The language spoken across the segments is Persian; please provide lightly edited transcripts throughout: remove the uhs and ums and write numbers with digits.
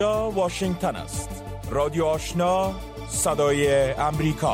واشنگتن است. رادیو آشنا، صدای امریکا.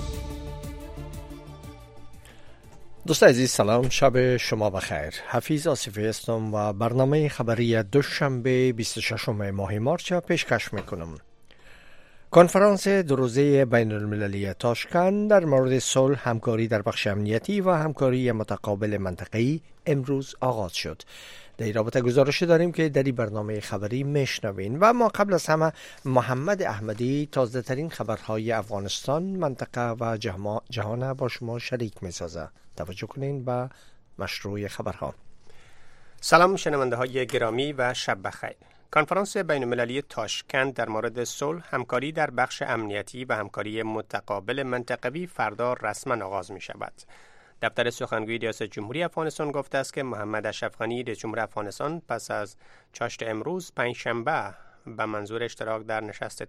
دوست عزیز سلام، شب شما بخیر. حفیظ آصفی هستم و برنامه خبری دوشنبه 26 ماه مارس پیشکش میکنم. کنفرانس دو روزه بین المللی تاشکند در مورد صلح، همکاری در بخش امنیتی و همکاری متقابل منطقه‌ای امروز آغاز شد. در این رابطه گزارش داریم که در این برنامه خبری میشنوین و ما قبل از همه محمد احمدی تازه ترین خبرهای افغانستان، منطقه و جهان با شما شریک میسازه. توجه کنین به مشروع خبرها. سلام شنونده های گرامی و شب بخیر. کنفرانس بین المللی تاشکند در مورد صلح، همکاری در بخش امنیتی و همکاری متقابل منطقوی فردا رسما آغاز می شود. دفتر سخنگوی ریاست جمهوری افغانستان گفته است که محمد اشرف غنی رئیس جمهور افغانستان پس از چاشت امروز پنجشنبه به منظور اشتراک در نشست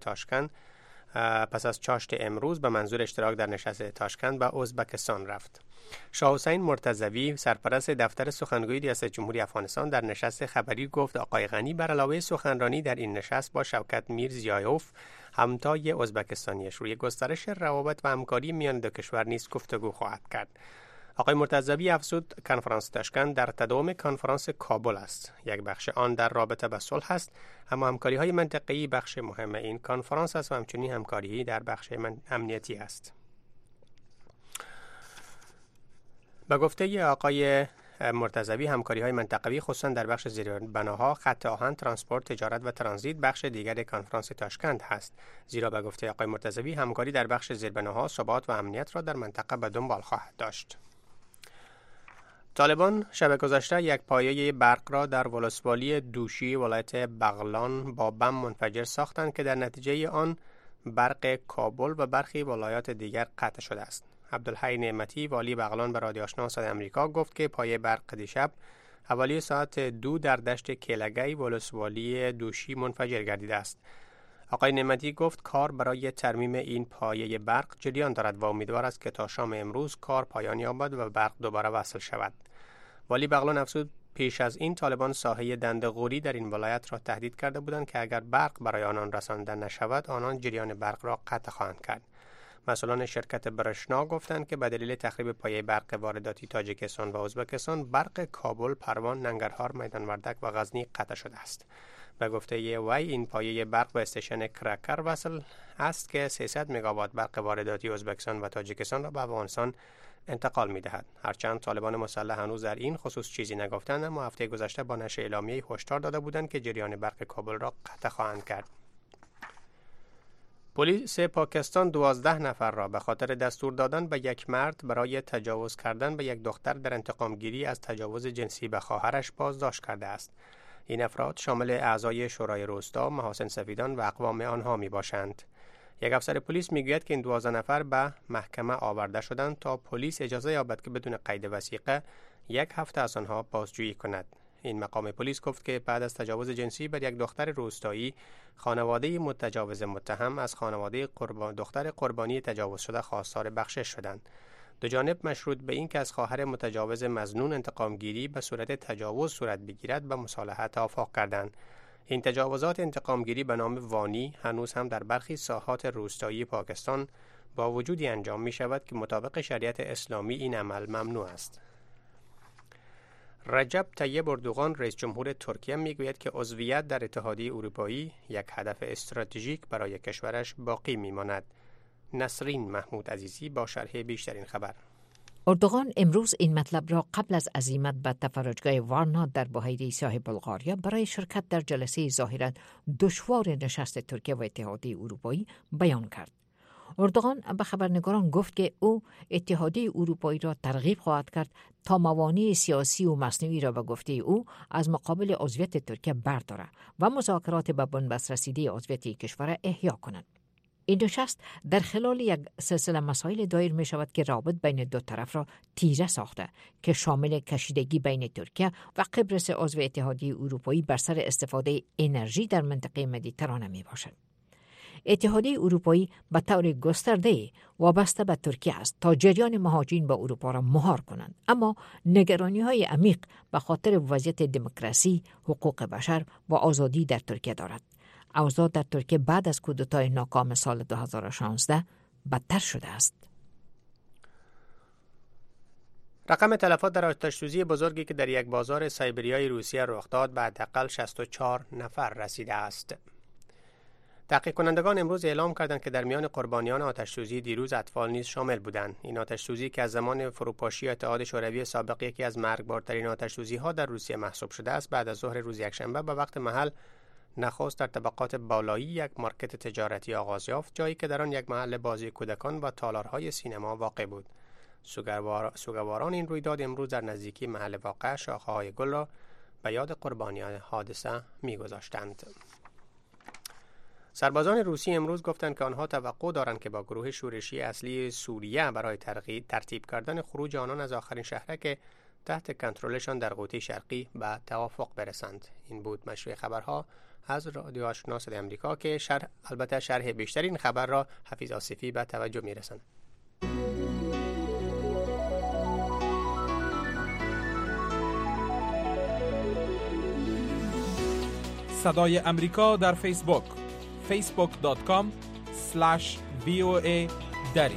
تاشکند به ازبکستان رفت. شاه حسین مرتضوی سرپرست دفتر سخنگوی ریاست جمهوری افغانستان در نشست خبری گفت آقای غنی بر علاوه سخنرانی در این نشست با شوکت میرزیایوف همتای ازبکستانیش روی گسترش روابط و همکاری میان دو کشور نیز گفتگو خواهد کرد. آقای مرتضوی افزود کنفرانس تاشکند در تداوم کنفرانس کابل است. یک بخش آن در رابطه به صلح است، اما همکاری های منطقه‌ای بخش مهم این کنفرانس است و همچنین همکاری در بخش امنیتی است. به گفته آقای مرتضوی همکاری های منطقوی خصوصا در بخش زیربناها، خط آهن، ترانسپورت، تجارت و ترانزیت بخش دیگر کنفرانس تاشکند هست. زیرا به گفته آقای مرتضوی همکاری در بخش زیربناها ثبات و امنیت را در منطقه به دنبال خواهد داشت. طالبان شب گذشته یک پایه برق را در ولسوالی دوشی ولایت بغلان با بم منفجر ساختند که در نتیجه آن برق کابل و برخی ولایات دیگر قطع شده است. عبدالحی نعمتی والی بغلان به رادیو آشنا صدای امریکا گفت که پایه برق دیشب حوالی ساعت 2 در دشت کلگی ولسوالی دوشی منفجر گردیده است. آقای نعمتی گفت کار برای ترمیم این پایه برق جریان دارد و امیدوار است که تا شام امروز کار پایان یابد و برق دوباره وصل شود. والی بغلان افزود پیش از این طالبان ساحه دنده‌قوری در این ولایت را تهدید کرده بودند که اگر برق برای آنان رسانده نشود آنان جریان برق را قطع خواهند کرد. مسئولان شرکت برشنا گفتند که به دلیل تخریب پایه برق وارداتی تاجیکستان و ازبکستان برق کابل، پروان، ننگرهار، میدان وردک و غزنی قطع شده است. به گفته وی این پایه برق به استیشن کرکر وصل است که 300 مگاوات برق وارداتی ازبکستان و تاجیکستان را به افغانستان انتقال می‌دهد. هرچند طالبان مسلح هنوز در این خصوص چیزی نگفتند، اما هفته گذشته با نشر اعلامیه‌ای هشدار داده بودند که جریان برق کابل را قطع خواهند کرد. پلیس پاکستان 12 نفر را به خاطر دستور دادن به یک مرد برای تجاوز کردن به یک دختر در انتقامگیری از تجاوز جنسی به خواهرش بازداشت کرده است. این افراد شامل اعضای شورای روستا، محاسن سفیدان و اقوام آنها می باشند. یک افسر پلیس می گوید که این 12 نفر به محکمه آورده شدند تا پلیس اجازه یابد که بدون قید وثیقه یک هفته از آنها بازجویی کند. این مقام پلیس گفت که بعد از تجاوز جنسی بر یک دختر روستایی، خانواده متجاوز متهم از خانواده دختر قربانی تجاوز شده خواستار بخشش شدند. دو جانب مشروط به این که از خواهر متجاوز مظنون انتقامگیری به صورت تجاوز صورت بگیرد به مصالحه توافق کردند. این تجاوزات انتقامگیری به نام وانی هنوز هم در برخی ساحات روستایی پاکستان با وجودی انجام می شود که مطابق شریعت اسلامی این عمل ممنوع است. رجب طیب اردوغان رئیس جمهور ترکیه میگوید که عضویت در اتحادیه اروپایی یک هدف استراتژیک برای کشورش باقی میماند. نسرین محمود عزیزی با شرح بیشتر این خبر. اردوغان امروز این مطلب را قبل از عزیمت به تفرجگاه وارنا در بحیره سیاه بلغاریا برای شرکت در جلسه ظاهراً دشوار نشست ترکیه و اتحادیه اروپایی بیان کرد. اردوغان به خبرنگاران گفت که او اتحادیه اروپایی را ترغیب خواهد کرد تا موانع سیاسی و مصنوعی را به گفته او از مقابل عضویت ترکیه بردارد و مذاکرات به بنبست رسیده عضویت کشور احیا کند. این نشست در خلال یک سلسله مسائل دایر می شود که رابط بین دو طرف را تیره ساخته که شامل کشیدگی بین ترکیه و قبرس عضو اتحادیه اروپایی بر سر استفاده انرژی در منطقه مدیترانه می باشد. اتحادیه اروپایی به طور گسترده وابسته به ترکیه است تا جریان مهاجرین به اروپا را مهار کنند، اما نگرانی‌های عمیق به خاطر وضعیت دموکراسی، حقوق بشر و آزادی در ترکیه دارد. اوضاع در ترکیه بعد از کودتای ناکام سال 2016 بدتر شده است. رقم تلفات در آتش‌سوزی بزرگی که در یک بازار سایبریای روسیه رخ داد به حداقل 64 نفر رسیده است. تحقیق کنندگان امروز اعلام کردند که در میان قربانیان آتش‌سوزی دیروز اطفال نیز شامل بودند. این آتش‌سوزی که از زمان فروپاشی اتحاد شوروی سابق یکی از مرگبارترین آتش‌سوزی‌ها در روسیه محسوب شده است، بعد از ظهر روز یکشنبه به وقت محل نخست در طبقات بالایی یک مارکت تجارتی آغاز یافت، جایی که در آن یک محل بازی کودکان و تالارهای سینما واقع بود. سوگواران این رویداد امروز در نزدیکی محل واقع شاخه‌های گل را به یاد قربانیان حادثه می‌گذاشتند. سربازان روسی امروز گفتند که آنها توقع دارند که با گروه شورشی اصلی سوریه برای ترتیب کردن خروج آنان از آخرین شهرک تحت کنترلشان در قوطه شرقی به توافق برسند. این بود مشروع خبرها از رادیو آشنا صدای آمریکا که شرح بیشتر این خبر را حفیظ آصفی به توجه می‌رساند. صدای امریکا در فیسبوک facebook.com/VOA دری.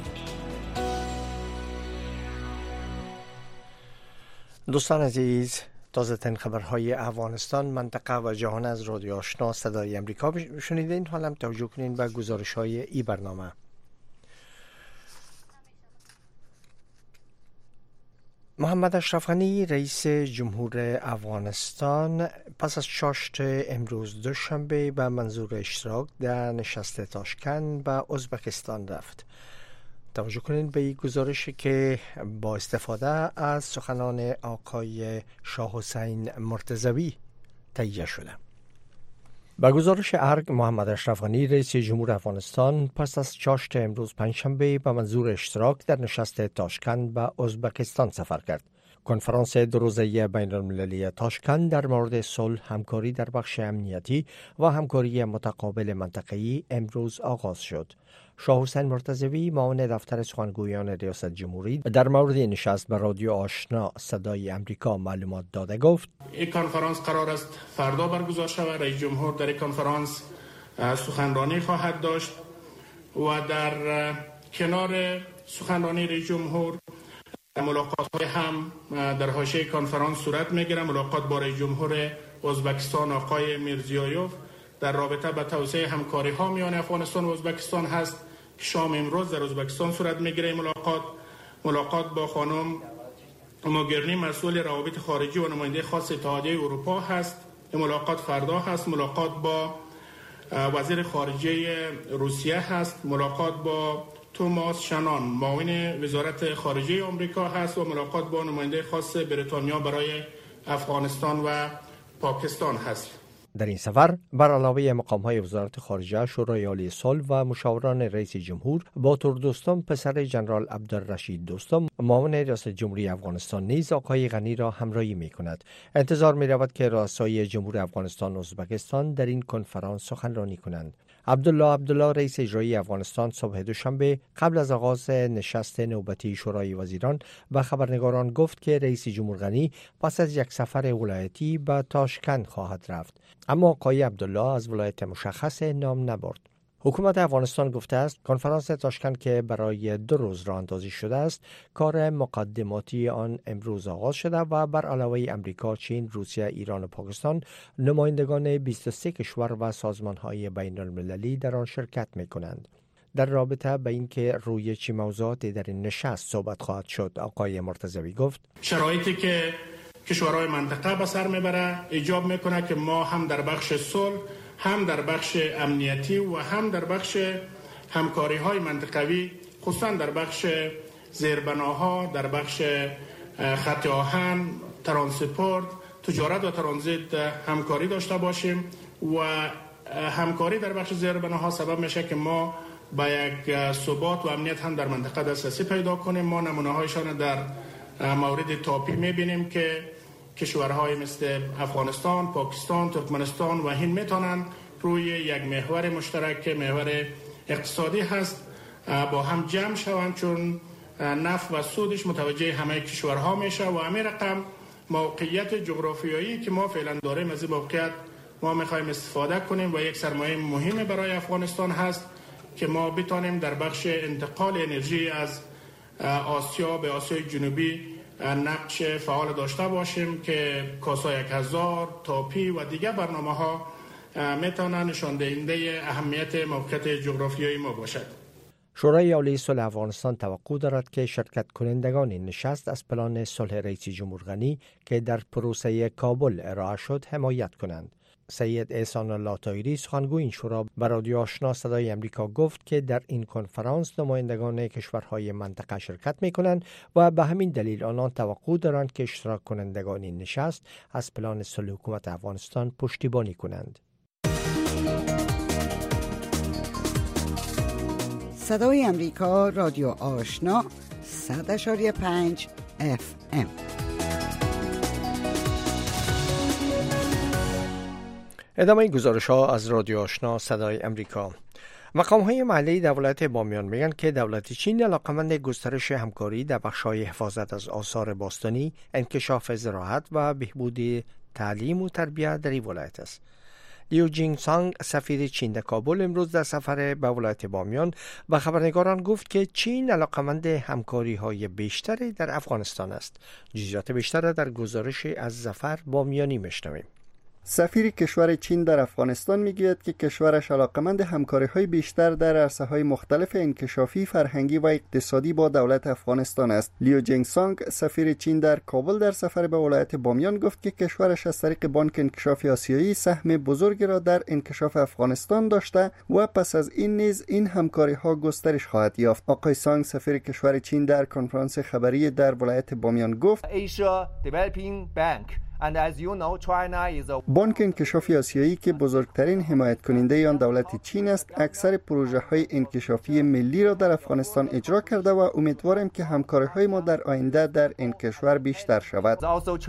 دوستان عزیز، تازه ترین خبرهای افغانستان، منطقه و جهان از رادیو آشنا صدای امریکا شنیدین. حالا توجه کنین به گزارش‌های این برنامه. محمد اشرف غنی رئیس جمهور افغانستان پس از چاشت امروز دوشنبه به منظور اشتراک در نشست تاشکند به ازبکستان رفت. توجه کنید به این گزارشی که با استفاده از سخنان آقای شاه حسین مرتضوی تهیه شده. با گزارش ارگ، محمد اشرف غنی رئیس جمهور افغانستان پس از چاشت امروز پنجشنبه به منظور اشتراک در نشست تاشکند به ازبکستان سفر کرد. کنفرانس دو روزه بین المللی تاشکند در مورد صلح، همکاری در بخش امنیتی و همکاری متقابل منطقه‌ای امروز آغاز شد. شاه حسین مرتضوی معاون دفتر سخنگویان ریاست جمهوری در مورد این نشست به رادیو آشنا صدای امریکا معلومات داده گفت: این کنفرانس قرار است فردا برگزار شود. رئیس جمهور در این کنفرانس سخنرانی خواهد داشت و در کنار سخنرانی رئیس جمهور ملاقات هم در حاشیه کنفرانس صورت میگیرد. ملاقات با رئیس جمهور ازبکستان آقای میرزیایوف در رابطه با توسعه همکاری ها میان افغانستان و ازبکستان هست که شام امروز در ازبکستان صورت میگیره. ملاقات با خانم موگرنی مسئول روابط خارجی و نماینده خاص اتحادیه اروپا هست. این ملاقات فردا هست. ملاقات با وزیر خارجه روسیه هست. ملاقات با توماس شنان معاون وزارت خارجه آمریکا هست و ملاقات با نماینده خاص بریتانیا برای افغانستان و پاکستان هست. در این سفر بر علاوه مقام‌های وزارت خارجه، شورای عالی صلح و مشاوران رئیس جمهور، باتور دوستم پسر جنرال عبدالرشید دوستم معاون ریاست جمهوری افغانستان نیز آقای غنی را همراهی می‌کند. انتظار می‌رود که رؤسای جمهور افغانستان و ازبکستان در این کنفرانس سخنرانی کنند. عبدالله رئیس اجرایی افغانستان صبح دوشنبه قبل از آغاز نشست نوبتی شورای وزیران به خبرنگاران گفت که رئیس جمهور غنی پس از یک سفر ولایتی به تاشکند خواهد رفت، اما آقای عبدالله از ولایت مشخص نام نبرد. حکومت افغانستان گفته است کنفرانس تاشکند که برای 2 روز راه اندازی شده است، کار مقدماتی آن امروز آغاز شده و بر علاوه امریکا، چین، روسیه، ایران و پاکستان نمایندگان 23 کشور و سازمان‌های بین المللی در آن شرکت می‌کنند. در رابطه به اینکه روی چه موضوعاتی در این نشست صحبت خواهد شد، آقای مرتضوی گفت: شرایطی که کشورهای منطقه به سر میبره ایجاب میکنه که ما هم در بخش صلح، هم در بخش امنیتی و هم در بخش همکاری های منطقوی، خصوصا در بخش زیربناها، در بخش خط آهن، ترانسپورت، تجارت و ترانزیت همکاری داشته باشیم و همکاری در بخش زیربناها سبب میشه که ما با یک ثبات و امنیت هم در منطقه دسترسی پیدا کنیم. ما نمونه هایشان در مورد تاپی میبینیم که کشورهای مثل افغانستان، پاکستان، ترکمنستان و هند میتونن روی یک محور مشترک، محور اقتصادی هست، با هم جمع شوند، چون نفع و سودش متوجه همه کشورها میشه و همین رقم موقعیت جغرافیایی که ما فعلا داریم از این موقعیت ما میخوایم استفاده کنیم و یک سرمایه مهم برای افغانستان هست که ما بتانیم در بخش انتقال انرژی از آسیا به آسیای جنوبی نقش فعال داشته باشیم که کاسا 1000 تاپی و دیگر برنامه ها میتونن نشان دهنده اهمیت موقعیت جغرافیایی ما باشد. شورای عالی صلح افغانستان توقع دارد که شرکت کنندگان نشست از پلان صلح رئیس جمهور غنی که در پروسه کابل ارائه شد حمایت کنند. سید احسان الله طاهری سخنگوی این شورا به رادیو آشنا صدای امریکا گفت که در این کنفرانس نمایندگان کشورهای منطقه شرکت می کنند و به همین دلیل آنان توقع دارند که اشتراک کنندگان این نشست از پلان صلح حکومت افغانستان پشتیبانی کنند. صدای امریکا رادیو آشنا 100.5 FM. ادامه گزارش ها از رادیو آشنا صدای امریکا. مقام های محلی در ولایت بامیان میگن که دولت چین علاقمند گسترش همکاری در بخش‌های حفاظت از آثار باستانی، انکشاف زراعت و بهبود تعلیم و تربیت در این ولایت است. لیو جینگ سانگ سفیر چین در کابل امروز در سفر به ولایت بامیان به خبرنگاران گفت که چین علاقمند همکاری های بیشتری در افغانستان است. جزئیات بیشتر در گزارش از ظفر بامیانی میشنویم. سفیر کشور چین در افغانستان میگوید که کشورش علاقمند همکاری‌های بیشتر در عرصه‌های مختلف انکشافی، فرهنگی و اقتصادی با دولت افغانستان است. لیو جینگ سانگ سفیر چین در کابل در سفر به ولایت بامیان گفت که کشورش از طریق بانک انکشاف آسیایی سهم بزرگی را در انکشاف افغانستان داشته و پس از این نیز این همکاری‌ها گسترش خواهد یافت. آقای سانگ سفیر کشور چین در کنفرانس خبری در ولایت بامیان گفت بانک انکشاف آسیایی که بزرگترین حمایت کننده آن دولت چین است، اکثر پروژه های انکشافی ملی را در افغانستان اجرا کرده و امیدوارم که همکاری های ما در آینده در این کشور بیشتر شود.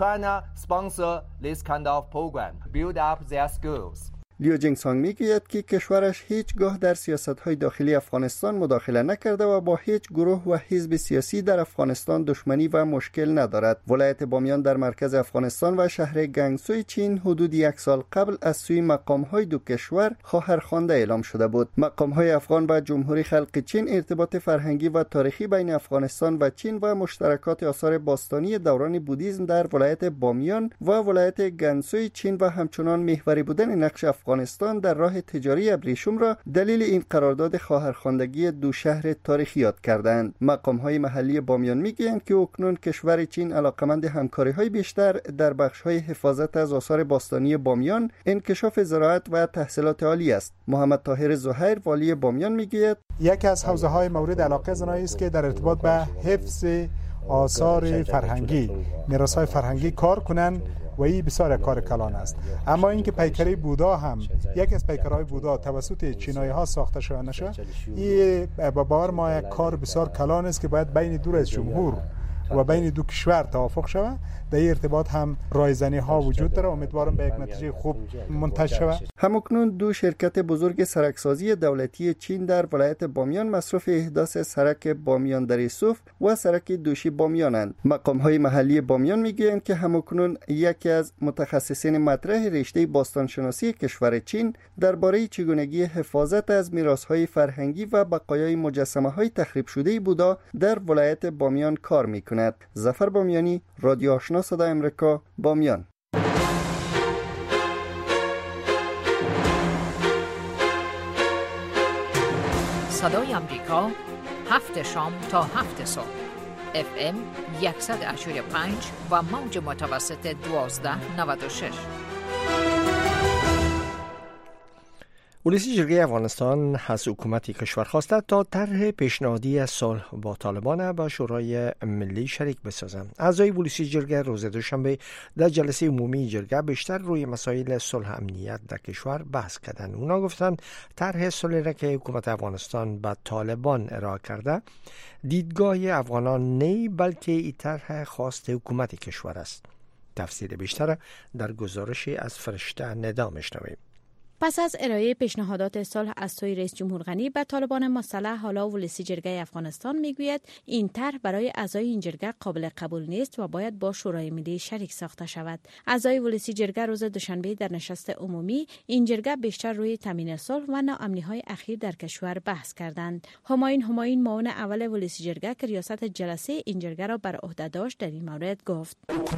لیو جینگ سانگ میگوید که کشورش هیچگاه در سیاست‌های داخلی افغانستان مداخله نکرده و با هیچ گروه و حزب سیاسی در افغانستان دشمنی و مشکل ندارد. ولایت بامیان در مرکز افغانستان و شهر گنگسوی چین حدود 1 سال قبل از سوی مقام‌های دو کشور خواهرخوانده اعلام شده بود. مقام‌های افغان و جمهوری خلق چین ارتباط فرهنگی و تاریخی بین افغانستان و چین و مشترکات آثار باستانی دوران بودیسم در ولایت بامیان و ولایت گنگسوی چین و همچنان محوری بودن نقش افغانستان در راه تجاری ابریشم را دلیل این قرارداد خواهرخواندگی دو شهر تاریخی یاد کردند. مقام‌های محلی بامیان میگویند که اکنون کشور چین علاقمند همکاری‌های بیشتر در بخش‌های حفاظت از آثار باستانی بامیان، انکشاف زراعت و تحصیلات عالی است. محمد طاهر زهیر والی بامیان میگوید یکی از حوزه‌های مورد علاقه زنایی است که در ارتباط به حفظ آثار فرهنگی، میراث‌های فرهنگی کار کنند و این بسیار کار کلان است. اما اینکه پیکره بودا هم یک از پیکرهای بودا توسط چینایی ها ساخته شده نشه، این با باور ما یک کار بسیار کلان است که باید بین دو رئیس جمهور و بین دو کشور توافق شود. در این ارتباط هم رایزنی ها وجود داره. امیدوارم به یک نتیجه خوب منتهی شود. همکنون دو شرکت بزرگ سرکسازی دولتی چین در ولایت بامیان مصروف احداث سرک بامیان دریسوف و سرک دوشی بامیانند. مقام‌های محلی بامیان میگویند که همکنون یکی از متخصصین مطرح رشته باستانشناسی کشور چین درباره چگونگی حفاظت از میراث‌های فرهنگی و بقایای مجسمه‌های تخریب شده بودا در ولایت بامیان کار می‌کند. ظفر بامیانی، رادیو آشنا صدای امریکا، بامیان. صدای امریکا 7 شام تا 7 صبح FM 100.5 و موج متوسط 1296. ولسی جرگه افغانستان از حکومت کشور خواسته تا طرح پیشنهادی صلح با طالبان به شورای ملی شریک بسازند. اعضای ولسی جرگه روز دوشنبه در جلسه عمومی جرگه بیشتر روی مسائل صلح امنیت در کشور بحث کردند. اونا گفتند طرح صلح را که حکومت افغانستان به طالبان ارائه کرده دیدگاه افغانان نه، بلکه این طرح خواست حکومت کشور است. تفسیر بیشتر در گزارشی از فرشته ندا میشنویم. پس از ارائه پیشنهادات صلح از سوی رئیس جمهور غنی به طالبان مسلح، حالا ولسی جرگه افغانستان میگوید این طرح برای اعضای این جرگه قابل قبول نیست و باید با شورای ملی شریک ساخته شود. اعضای ولسی جرگه روز دوشنبه در نشست عمومی این جرگه بیشتر روی تامین صلح و ناامنی‌های اخیر در کشور بحث کردند. همایون معاون اول ولسی جرگه که ریاست جلسه این جرگه را بر عهده داشت در این مورد گفت: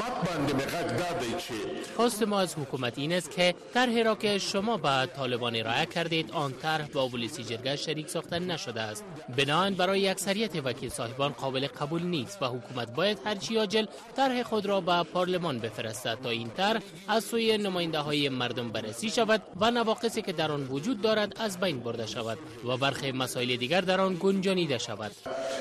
خواست ما از حکومت این است که طرحی را که شما به طالبان ارائه کردید آن طرح با ولسی جرگه شریک ساخته نشده است. بنابراین برای اکثریت وکیل صاحبان قابل قبول نیست و حکومت باید هرچی عاجل طرح خود را به پارلمان بفرستد تا این طرح از سوی نماینده‌های مردم بررسی شود و نواقصی که در آن وجود دارد از بین برده شود و برخی مسائل دیگر در آن گنجانیده شود.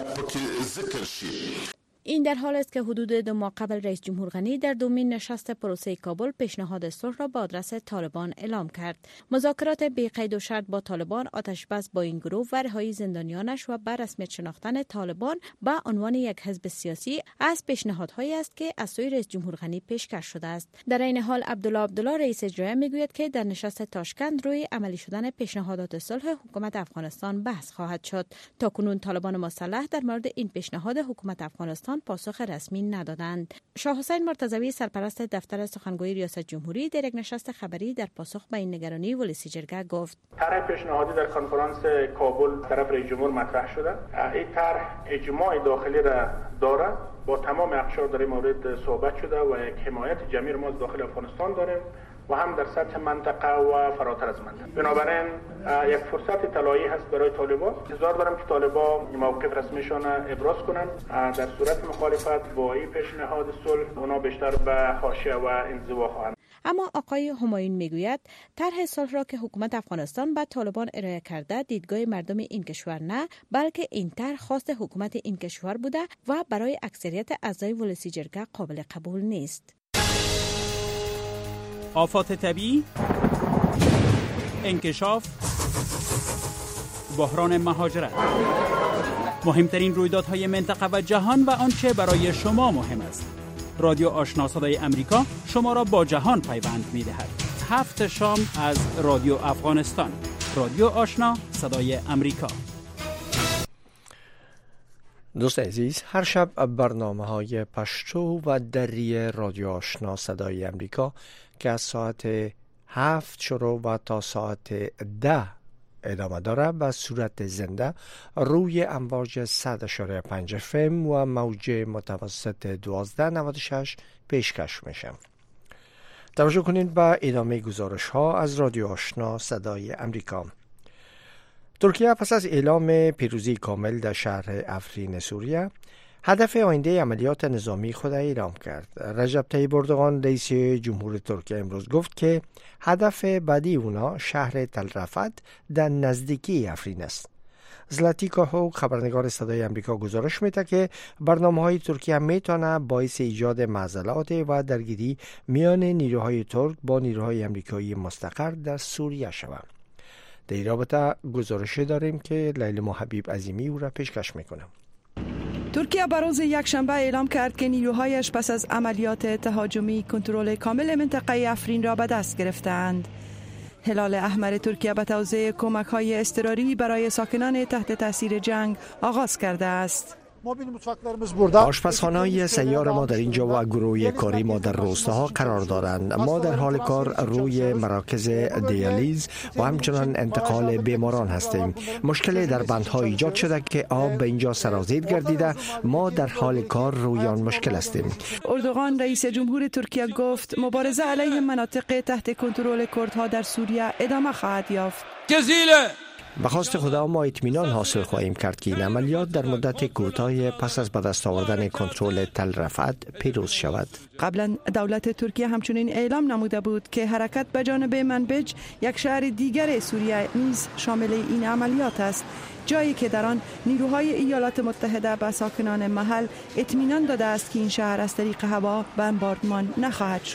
این در حال است که حدود 2 ماه قبل رئیس جمهور غنی در دومین نشست پروسه کابل پیشنهاد صلح را به آدرس طالبان اعلام کرد. مذاکرات بی قید و شرط با طالبان، آتش بس با این گروه و رهایی زندانیانش و بر رسمیت شناختن طالبان به عنوان یک حزب سیاسی از پیشنهادهایی است که از سوی رئیس جمهور غنی پیشکش شده است. در این حال عبدالله رئیس اجرایی میگوید که در نشست تاشکند روی عملی شدن پیشنهادات صلح حکومت افغانستان بحث خواهد شد. تاکنون طالبان مسلح در مورد این پیشنهاد حکومت افغانستان پاسخ رسمی ندادند. شاه حسین مرتضوی سرپرست دفتر سخنگوی ریاست جمهوری در یک نشست خبری در پاسخ به این نگرانی ولسی جرگه گفت: طرح پیشنهادی در کنفرانس کابل طرف رئیس جمهور مطرح شده. این طرح اجماع داخلی را دارد. با تمام اقشار در این مورد صحبت شده و یک حمایت جمعی ما داخل افغانستان داریم و هم در سطح منطقه و فراتر از منطقه. بنابراین یک فرصت طلایی هست برای طالبان. انتظار دارم که طالبان موقف رسمیشان ابراز کنند. در صورت مخالفت با این پیشنهاد صلح اونا بیشتر به حاشیه و انزوا خواهند. اما آقای همایون میگوید طرح صلح را که حکومت افغانستان به طالبان ارائه کرده دیدگاه مردم این کشور نه، بلکه این طرح خواست حکومت این کشور بوده و برای اکثریت اعضای ولسی جرگه قابل قبول نیست. آفات طبیعی، انکشاف، بحران مهاجرت، مهمترین رویدادهای منطقه و جهان و آنچه برای شما مهم است. رادیو آشنا صدای امریکا شما را با جهان پیوند می‌دهد. 7 شام از رادیو افغانستان. رادیو آشنا صدای امریکا. دوست عزیز، هر شب برنامه‌های پشتو و دری رادیو آشنا صدای امریکا که از ساعت 7 شروع و تا ساعت 10 ادامه داره به صورت زنده روی امواج 100.5 FM و موج متوسط 1296 پیشکش میشه. توجه کنید به ادامه گزارش ها از رادیو آشنا صدای امریکا. ترکیه پس از اعلام پیروزی کامل در شهر افرین سوریه هدف آینده عملیات نظامی خود اعلام کرد. رجب طیب اردوغان رئیس جمهور ترکیه امروز گفت که هدف بعدی اونا شهر تل رفت در نزدیکی افرین است. زلاتیکا هوگ خبرنگار صدای امریکا گزارش میده که برنامه‌های ترکیه میتونه باعث ایجاد معضلات و درگیری میان نیروهای ترک با نیروهای امریکایی مستقر در سوریه شود. در این رابطه گزارش داریم که لیلا حبیب عظیمی او را پیشکش میکنه. ترکیه بر روز یکشنبه اعلام کرد که نیروهایش پس از عملیات تهاجمی کنترل کامل منطقه افرین را به دست گرفتند. هلال احمر ترکیه به توزیع کمک‌های اضطراری برای ساکنان تحت تاثیر جنگ آغاز کرده است. آشپزخانه‌های سیار ما در اینجا و گروه کاری ما در روستاها قرار دارند. ما در حال کار روی مراکز دیالیز و همچنان انتقال بیماران هستیم. مشکلی در بندها ایجاد شده که آب به اینجا سرازیر گردیده. ما در حال کار روی آن مشکل هستیم. اردوغان رئیس جمهور ترکیه گفت مبارزه علیه مناطق تحت کنترل کردها در سوریه ادامه خواهد یافت. به خواست خدا ما اطمینان حاصل خواهیم کرد که این عملیات در مدت کوتاه پس از به دست آوردن کنترل تل رفت پیروز شود. قبلا دولت ترکیه همچنین اعلام نموده بود که حرکت به جانب منبج، یک شهر دیگر سوریه نیز شامل این عملیات است، جایی که در آن نیروهای ایالات متحده به ساکنان محل اطمینان داده است که این شهر از طریق هوا بمباردمان نخواهد شد.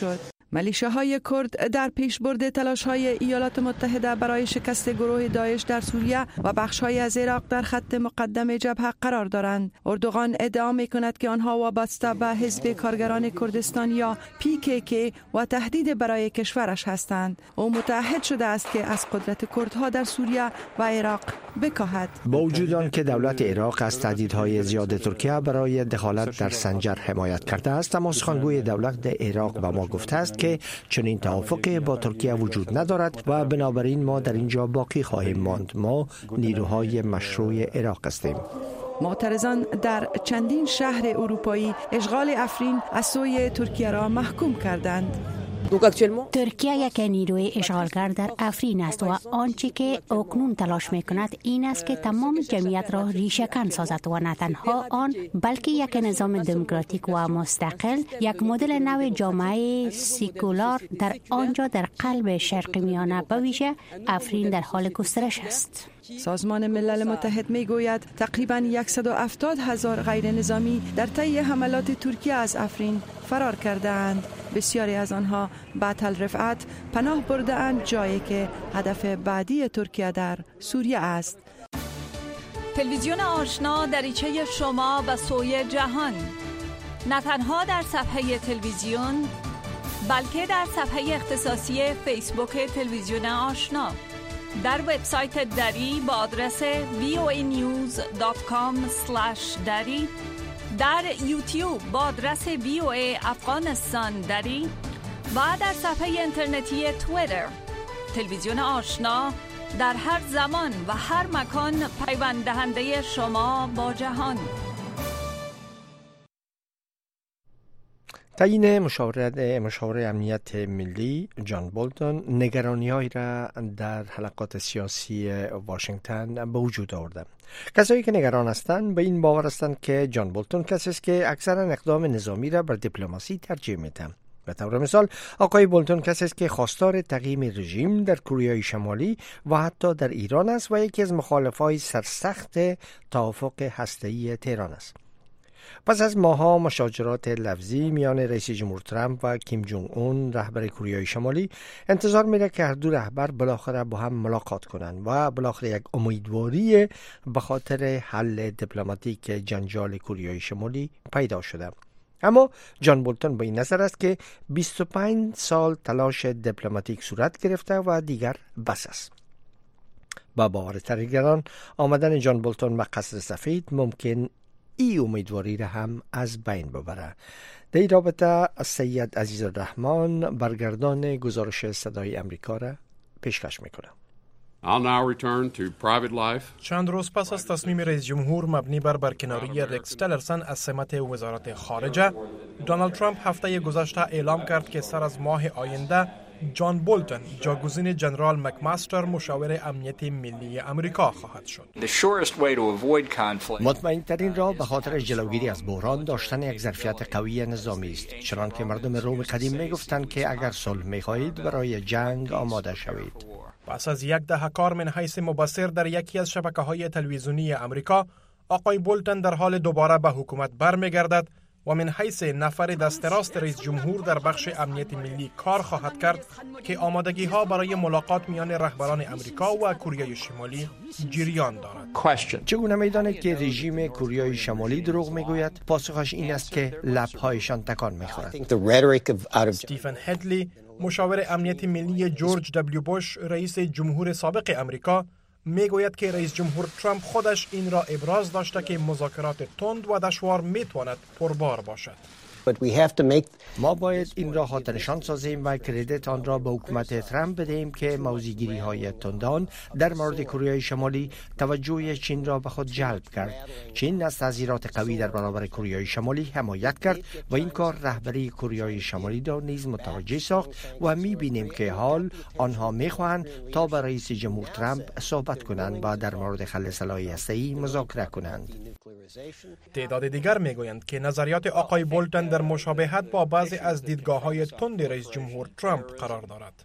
میلیشیاهای کرد در پیشبرد تلاش‌های ایالات متحده برای شکست گروه داعش در سوریه و بخش‌های از عراق در خط مقدم جبهه قرار دارند. اردوغان ادعا می‌کند که آنها وابسته به حزب کارگران کردستان یا PKK و تهدید برای کشورش هستند. او متعهد شده است که از قدرت کردها در سوریه و عراق بکاهد. با وجود آنکه دولت عراق از تهدیدهای زیاد ترکیه برای دخالت در سنجر حمایت کرده است، اما سخنگوی دولت عراق به ما گفته است که چنین توافقی با ترکیه وجود ندارد و بنابراین ما در اینجا باقی خواهیم ماند. ما نیروهای مشروع عراق هستیم. معترضان در چندین شهر اروپایی اشغال افرین از سوی ترکیه را محکوم کردند. ترکیه یک نیروی اشغالگر در افرین است و آنچه که اکنون تلاش میکند این است که تمام جمعیت را ریشه‌کن سازد و نه تنها آن بلکه یک نظام دموکراتیک و مستقل، یک مدل نو جامعه سکولار در آنجا در قلب شرق میانه به ویژه افرین در حال گسترش است. سازمان ملل متحد میگوید تقریباً 170,000 غیر نظامی در طی حملات ترکیه از افرین فرار کردند. بسیاری از آنها به تل رفعت پناه برده‌اند، جایی که هدف بعدی ترکیه در سوریه است. تلویزیون آشنا دریچه شما به سوی جهان، نه تنها در صفحه تلویزیون بلکه در صفحه اختصاصی فیسبوک تلویزیون آشنا، در وبسایت دری با آدرس voanews.com/dari، در یوتیوب با آدرس VOA افغانستان دری و در صفحه اینترنتی توییتر. تلویزیون آشنا در هر زمان و هر مکان پیوند دهنده شما با جهان. تعیین مشاور امنیت ملی جان بولتون نگرانی‌هایی را در حلقات سیاسی واشنگتن به وجود آورده. کسایی که نگران هستند به این باور هستند که جان بولتون کسی است که اکثرا اقدام نظامی را بر دیپلماسی ترجیح می‌دهد. به طور مثال آقای بولتون کسی است که خواستار تغییر رژیم در کره شمالی و حتی در ایران است و یکی از مخالفای سرسخت توافق هسته‌ای تهران است. پس از ماه‌ها مشاجرات لفظی میان رئیس جمهور ترامپ و کیم جونگ اون رهبر کره شمالی، انتظار میره که هر دو رهبر بالاخره با هم ملاقات کنند و بالاخره یک امیدواری به خاطر حل دیپلماتیک جنجال کره شمالی پیدا شده. اما جان بولتون به این نظر است که 25 سال تلاش دیپلماتیک صورت گرفته و دیگر بس است. با باور تحلیلگران آمدن جان بولتون به قصر سفید ممکن ای امیدواری را هم از بین ببره. در این رابطه سید عزیزالرحمن برگردان گزارش صدای امریکا را پیشکش میکنه. چند روز پس از تصمیم رئیس جمهور مبنی بر برکناری رکس تیلرسن از سمت وزارت خارجه، دونالد ترامپ هفته گذشته اعلام کرد که سر از ماه آینده جان بولتون جاگزین جنرال مکماستر مشاور امنیت ملی امریکا خواهد شد. مطمئن ترین راه به خاطر جلوگیری از بحران داشتن یک ظرفیت قوی نظامی است، چنانکه مردم روم قدیم میگفتند که اگر صلح میخواهید برای جنگ آماده شوید. پس از یک دهه کار من حیث مبصر در یکی از شبکه‌های تلویزیونی امریکا، آقای بولتون در حال دوباره به حکومت برمیگردد و من حیث نفر دست راست رئیس جمهور در بخش امنیت ملی کار خواهد کرد که آمادگی ها برای ملاقات میان رهبران امریکا و کره شمالی جریان دارد. چگونه میداند که رژیم کره شمالی دروغ میگوید؟ پاسخش این است که لب‌هایشان تکان میخورد. استیفن هدلی، مشاور امنیت ملی جورج دبلیو بوش رئیس جمهور سابق امریکا، میگوید که رئیس جمهور ترامپ خودش این را ابراز داشته که مذاکرات تند و دشوار میتواند پربار باشد. ما باید این را خاطرنشان سازیم و کردیت آن را به حکومت ترامپ بدهیم که موضوعگیری های تندان در مورد کره شمالی توجه چین را به خود جلب کرد. چین از تعزیرات قوی در برابر کره شمالی حمایت کرد و این کار رهبری کره شمالی را نیز متوجه ساخت و می‌بینیم که حال آنها می‌خواهند تا با رئیس جمهور ترامپ صحبت کنند و در مورد خل سلاح هسته‌ای مذاکره کنند. تعداد دیگر میگویند که نظریات آقای بولتون در مشابهت با بعضی از دیدگاه‌های تند رئیس جمهور ترامپ قرار دارد.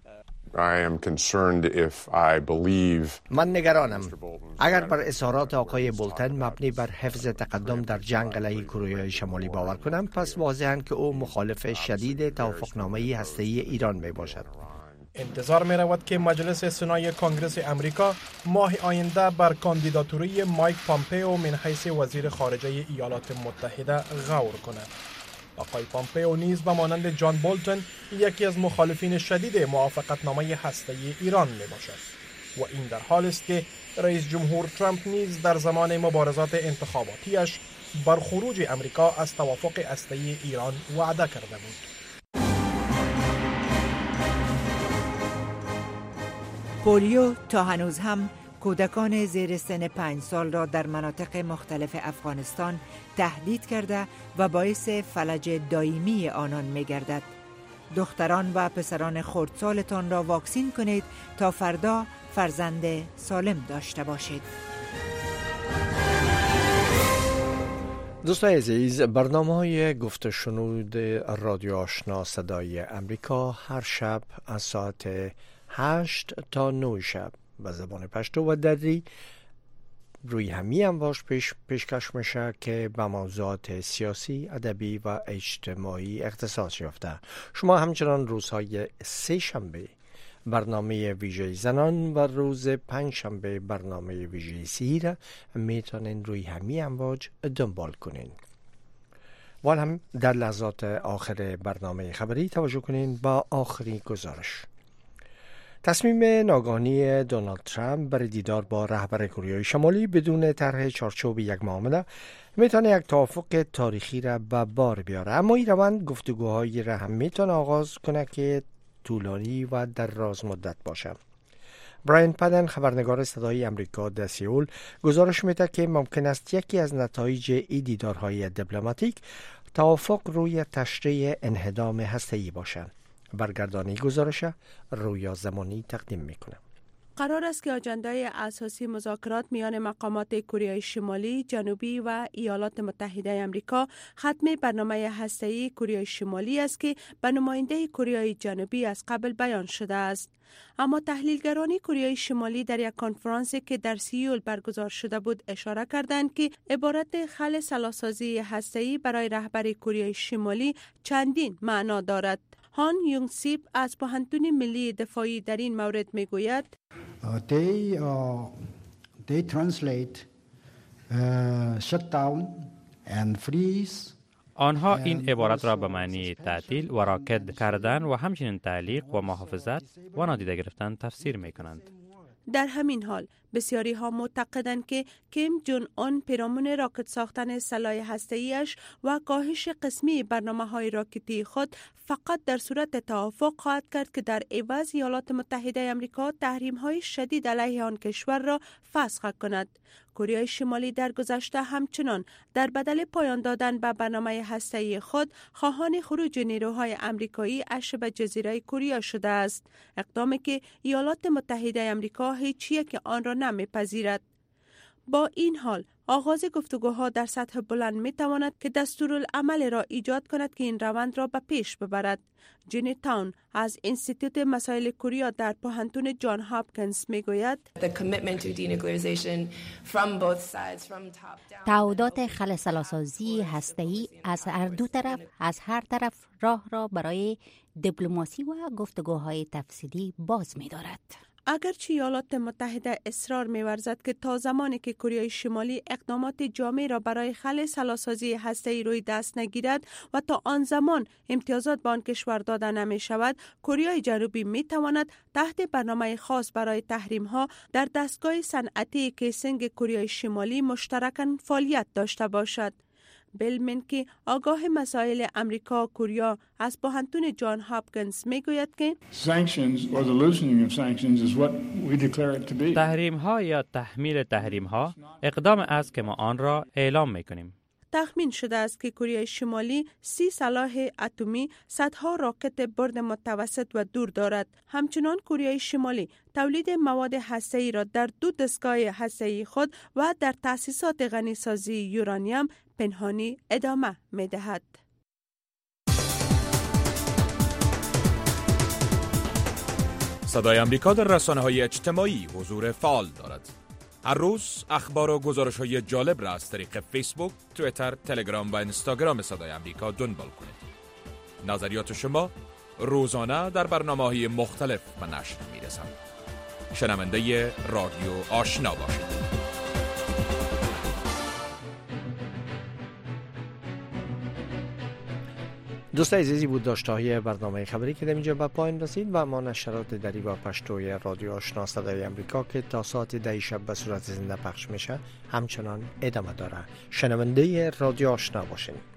من نگرانم اگر بر اظهارات آقای بولتن مبنی بر حفظ تقدم در جنگ علیه کره شمالی باور کنم، پس واضحاً که او مخالف شدید توافقنامه هسته‌ای ایران می باشد. انتظار می رود که مجلس سنای کنگرس امریکا ماه آینده بر کاندیداتوری مایک پامپئو من حیث وزیر خارجه ایالات متحده غور کند. آقای پامپئو نیز به مانند جان بولتن یکی از مخالفین شدید موافقتنامه هسته‌ای ایران می باشد و این در حالی است که رئیس جمهور ترامپ نیز در زمان مبارزات انتخاباتیش بر خروج امریکا از توافق هسته‌ای ایران وعده کرده بود. پولیو تا هنوز هم کودکان زیر سن 5 سال را در مناطق مختلف افغانستان تهدید کرده و باعث فلج دائمی آنان می گردد. دختران و پسران خردسالتان را واکسین کنید تا فردا فرزند سالم داشته باشید. دوستان عزیز، برنامه‌های گفت و شنود رادیو آشنا صدای امریکا هر شب از ساعت 8 تا 9 شب به زبان پشتو و دری روی همین امواج پیشکش میشه که به موضوعات سیاسی، ادبی و اجتماعی اختصاص یافته. شما همچنان روزهای 3 شنبه برنامه ویژه زنان و روز 5 شنبه برنامه ویژه سیر میتونین روی همین امواج دنبال کنین. وال هم در لحظات آخر برنامه خبری توجه کنین با آخرین گزارش. تصمیم ناگهانی دونالد ترامپ برای دیدار با رهبر کره شمالی بدون طرح چارچوب یک معامله میتونه یک توافق تاریخی را به بار بیاره، اما این روند گفتگوهایی را هم میتونه آغاز کنه که طولانی و دراز مدت باشه. براین پدن، خبرنگار صدای امریکا در سئول، گزارش میده که ممکن است یکی از نتایج این دیدارهای دیپلماتیک توافق روی تشریع انهدام هسته‌ای باشه. برگردانی گزارش رویا زمانی تقدیم میکنه. قرار است که آجندای اساسی مذاکرات میان مقامات کره شمالی، جنوبی و ایالات متحده آمریکا ختم برنامه هسته‌ای کره شمالی است که به نماینده کره جنوبی از قبل بیان شده است. اما تحلیلگران کره شمالی در یک کنفرانسی که در سئول برگزار شده بود اشاره کردند که عبارت خل سلاح‌سازی هسته‌ای برای رهبر کره شمالی چندین معنا دارد. هان یونگ سیپ از پوهنتون ملی دفاعی در این مورد میگوید they translate shut down and freeze. آنها این عبارت را به معنی تعطیل و راکد کردن و همچنین تعلیق و محافظت و نادیده گرفتن تفسیر می کنند. در همین حال بسیاری ها معتقدند که کیم جون اون پیرامون راکت ساختن سلاح هسته‌ایش و کاهش قسمی برنامه‌های راکتی خود فقط در صورت توافق خواهد کرد که در عوض ایالات متحده آمریکا تحریم‌های شدید علیه آن کشور را فسخ کند. کره شمالی در گذشته همچنان در بدل پایان دادن به برنامه هسته‌ای خود خواهان خروج نیروهای آمریکایی از شبه جزیره کره شده است، اقدامی که ایالات متحده آمریکا هیچ یک آن را نمی‌پذیرد. با این حال آغاز گفتگوها در سطح بلند می تواند که دستورالعمل را ایجاد کند که این روند را به پیش ببرد. جینی تاون از انستیتوت مسائل کره در پوهنتون جان هاپکینز می گوید تعهدات خل سلاح‌سازی هسته‌ای از هر دو طرف از هر طرف راه را برای دیپلماسی و گفتگوهای تفصیلی باز می دارد. اگرچه ایالات متحده اصرار می‌ورزد که تا زمانی که کره شمالی اقدامات جامع را برای خلع سلاح‌سازی هسته‌ای روی دست نگیرد و تا آن زمان امتیازات به آن کشور داده نمی‌شود، کره جنوبی می‌تواند تحت برنامه خاص برای تحریم‌ها در دستگاه صنعتی کیسینگ کره شمالی مشترکاً فعالیت داشته باشد. بیل منکی، آگاه مسائل امریکا کره از پوهنتون جان هاپکینز میگوید که تحریم ها یا تحمیل تحریم ها اقدام است که ما آن را اعلام میکنیم. تخمین شده است که کره شمالی 30 سلاح اتمی، صدها راکت برد متوسط و دور دارد. همچنان کره شمالی تولید مواد هسته‌ای را در 2 دستگاه هسته‌ای خود و در تأسیسات غنیسازی یورانیم پنهانی ادامه می‌دهد. صدای آمریکا در رسانه‌های اجتماعی حضور فعال دارد. هر روز اخبار و گزارش‌های جالب را از طریق فیسبوک، توییتر، تلگرام و اینستاگرام صدای آمریکا دنبال کنید. نظریات شما روزانه در برنامه‌های مختلف به نشر می‌رسند. شنونده رادیو آشنا باشید. دوست عزیزی بود داشته‌های برنامه خبری که در اینجا به پایان رسید و ما نشرات دری و پشتوی رادیو آشنا صدای آمریکا که تا ساعت 10 شب به صورت زنده پخش میشه همچنان ادامه داره. شنونده رادیو آشنا باشین.